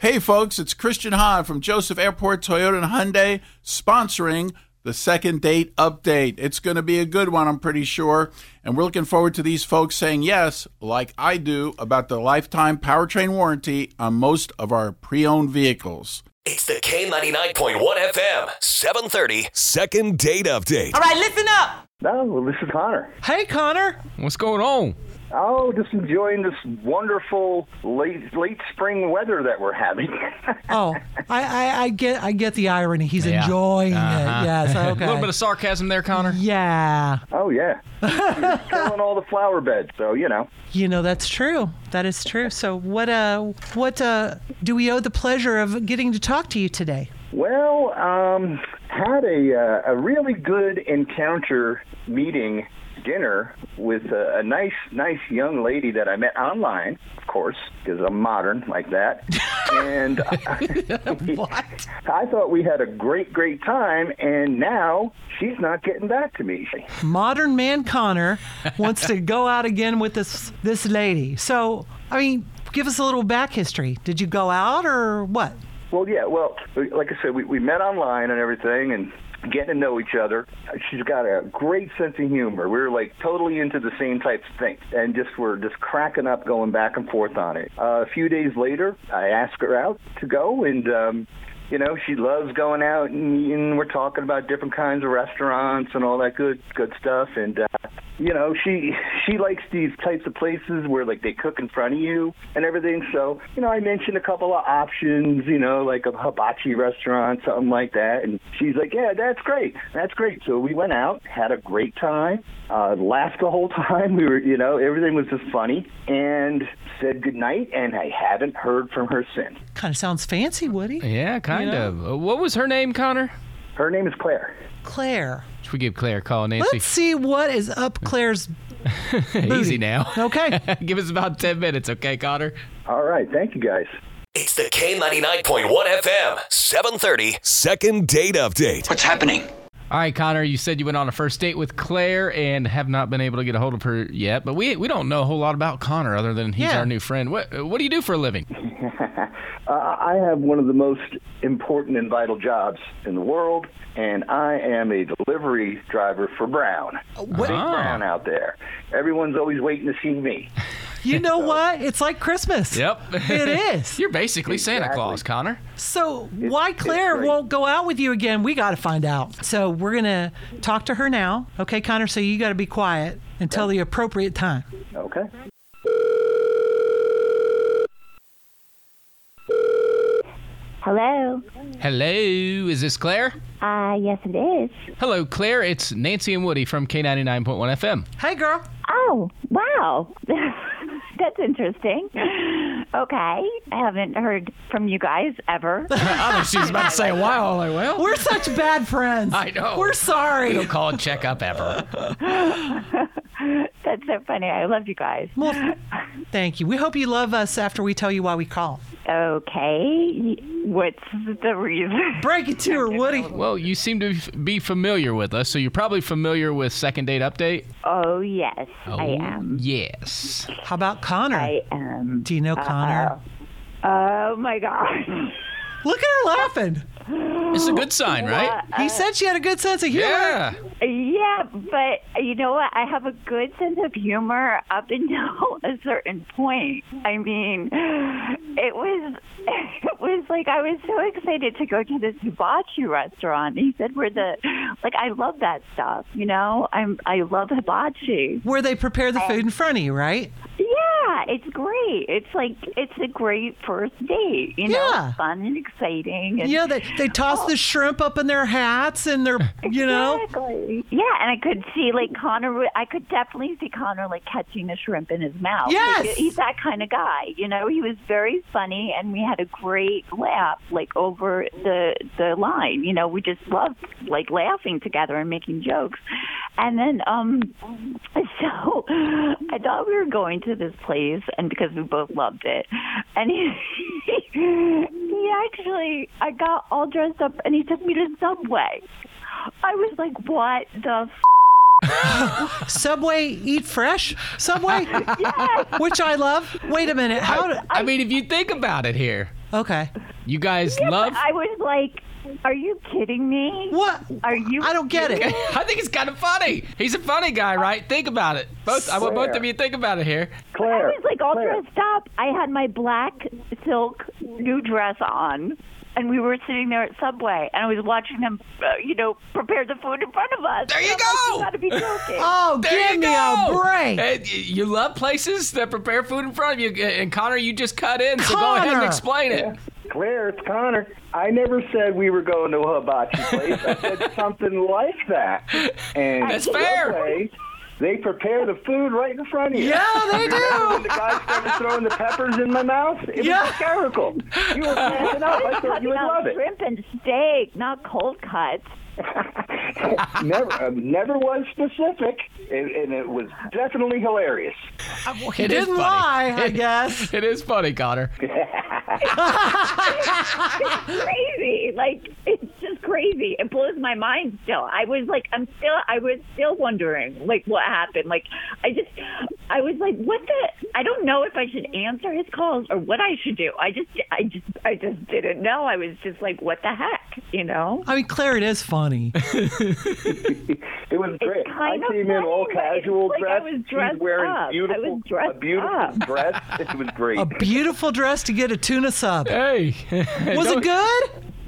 Hey, folks, it's Christian Hahn from Joseph Airport Toyota and Hyundai sponsoring the Second Date Update. It's going to be a good one, I'm pretty sure. And we're looking forward to these folks saying yes, like I do, about the lifetime powertrain warranty on most of our pre-owned vehicles. It's the K99.1 FM, 730 Second Date Update. All right, listen up. Oh, well, this is Connor. Hey, Connor. What's going on? Oh, just enjoying this wonderful late spring weather that we're having. Oh, I get the irony. He's enjoying it. Yes, okay. A little bit of sarcasm there, Connor. Yeah. Oh, yeah. Killing all the flower beds, so, you know. You know, that's true. That is true. So what do we owe the pleasure of getting to talk to you today? Well, had a really good encounter meeting dinner with a nice young lady that I met online, of course, because I'm modern like that. And I thought we had a great time, and now she's not getting back to me. Modern man Connor wants to go out again with this lady. So, I mean, give us a little back history. Did you go out or what? Well, yeah. Well, like I said, we met online and everything, and getting to know each other. She's got a great sense of humor. We're like totally into the same types of things, and we're just cracking up, going back and forth on it. A few days later, I asked her out to go, and she loves going out and eating. We're talking about different kinds of restaurants and all that good stuff, and she likes these types of places where like they cook in front of you and everything. So, I mentioned a couple of options, like a hibachi restaurant, something like that. And she's like, yeah, that's great. That's great. So we went out, had a great time, laughed the whole time. We were, everything was just funny, and said goodnight. And I haven't heard from her since. Kind of sounds fancy, Woody. Yeah, kind of. What was her name, Connor? Her name is Claire. Claire. Should we give Claire a call, Nancy? Let's see what is up Claire's Easy now. Okay. Give us about 10 minutes, okay, Connor? All right. Thank you, guys. It's the K99.1 FM, 730 Second Date Update. What's happening? All right, Connor, you said you went on a first date with Claire and have not been able to get a hold of her yet, but we don't know a whole lot about Connor other than he's our new friend. What do you do for a living? I have one of the most important and vital jobs in the world, and I am a delivery driver for Brown. Big Brown out there. Everyone's always waiting to see me. You know what? It's like Christmas. Yep. It is. You're basically Santa Claus, Connor. So why Claire won't go out with you again, we got to find out. So we're going to talk to her now. Okay, Connor, so you got to be quiet until the appropriate time. Okay. Hello. Hello, is this Claire? Yes, it is. Hello, Claire. It's Nancy and Woody from K99.1 FM. Hey, girl. Oh, wow. That's interesting. Okay. I haven't heard from you guys ever. I think she's about to say, wow. I'm like, well, We're such bad friends. I know. We're sorry. We don't call and check up ever. That's so funny. I love you guys. Well, thank you. We hope you love us after we tell you why we call. Okay. What's the reason? Break it to her, Woody. Well, you seem to be familiar with us, so you're probably familiar with Second Date Update. Oh, yes, I am. Yes. How about Connor? I am. Do you know Connor? Oh, my gosh. Look at her laughing. It's a good sign, right? He said she had a good sense of humor. Yeah. Yeah, but you know what? I have a good sense of humor up until a certain point. I mean, it was like I was so excited to go to this hibachi restaurant. He said I love that stuff, I love hibachi. Where they prepare the food in front of you, right? Yeah, it's great. It's a great first date, Yeah. fun and exciting. And, Yeah, they toss the shrimp up in their hats and they're, Exactly. Yeah, and I could see I could definitely see Connor catching the shrimp in his mouth. Yes. He's that kind of guy, He was very funny and we had a great laugh over the line. We just loved laughing together and making jokes. And then so I thought we were going to this place, and because we both loved it, and he actually, I got all dressed up and he took me to Subway. I was like, what the Subway Eat Fresh? Subway? Yes. Which I love. Wait a minute. I mean, if you think about it here, Okay. You guys Yeah, love... but I was like, are you kidding me? What? Are you? I don't get it. I think it's kind of funny. He's a funny guy, right? Think about it. I want both of you to think about it here. Claire, I was like all Claire. dressed up. I had my black silk new dress on, and we were sitting there at Subway, and I was watching them, prepare the food in front of us. There you And I'm go. Like, you gotta be joking. Oh, There give you me go. a break. Hey, you love places that prepare food in front of you. And Connor, you just cut in, so go ahead and Connor. explain it. Claire, it's Connor. I never said we were going to a hibachi place. I said something like that. And That's fair. Subway, they prepare the food right in front of you. Yeah, they Remember when do. the guy started throwing the peppers in my mouth? It Yeah. was hysterical. You were cracking up. I thought you would love it. Shrimp and steak, not cold cuts. Never was specific, and it was definitely hilarious. He It is didn't funny. lie, I guess. It is funny, Connor. It's crazy. Like, it's just crazy. It blows my mind still. I was still wondering, like, what happened. Like, I was like, what the? I don't know if I should answer his calls or what I should do. I just didn't know. I was just like, what the heck, you know? I mean, Claire, it is funny. It was great. I kind of came in all funny, but it's casual like I dress. was dressed She's wearing up. I beautiful, was dressed a beautiful up. dress. It was great. A beautiful dress to get a tuna sub. Hey. Was it good?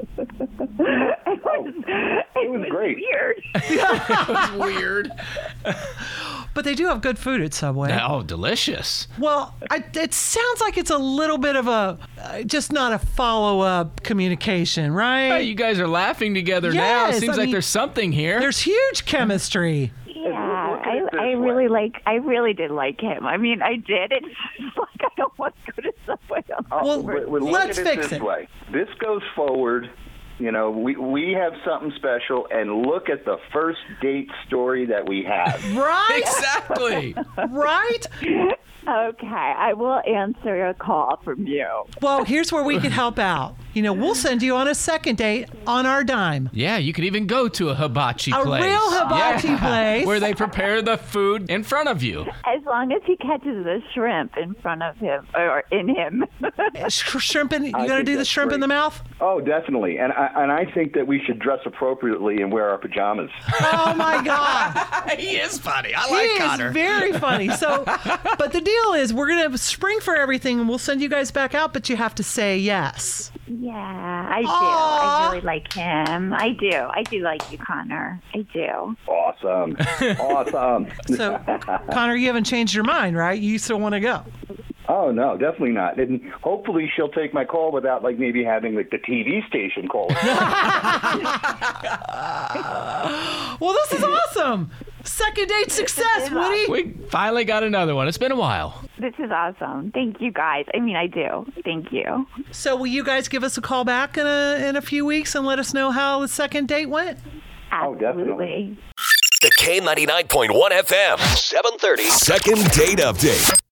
It was great. Weird. It was weird. But they do have good food at Subway. Oh, delicious. Well, it sounds like it's a little bit of a, just not a follow-up communication, right? Hey, you guys are laughing together now. Yes, Seems I like mean, there's something here. There's huge chemistry. Yeah, Look at it this I way. really did like him. I mean, I did. It's just like I don't want to go to Subway. Well, Look let's at fix this it. way. This goes forward. You know, we have something special, and look at the first date story that we have. Right? Exactly. Right? Okay, I will answer a call from you. Well, here's where we can help out. You know, we'll send you on a second date on our dime. Yeah, you could even go to a hibachi A place. real hibachi place. Where they prepare the food in front of you. As long as he catches the shrimp in front of him or in him. Shrimp in, you I gonna think do the that's shrimp in great. the mouth? Oh, definitely. And I think that we should dress appropriately and wear our pajamas. Oh my God. He is funny. I He like is Connor. very funny. So, but the deal is we're going to spring for everything and we'll send you guys back out, but you have to say yes. Yeah, I do. Aw. I really like him. I do. I do like you, Connor. I do. Awesome. Awesome. So, Connor, you haven't changed your mind, right? You still want to go. Oh, no, definitely not. And hopefully she'll take my call without, like, maybe having, like, the TV station call. Well, this is awesome. Second date success, Woody. We finally got another one. It's been a while. This is awesome. Thank you, guys. I mean, I do. Thank you. So, will you guys give us a call back in a few weeks and let us know how the second date went? Oh, definitely. Absolutely. The K99.1 FM, 730. Second date update.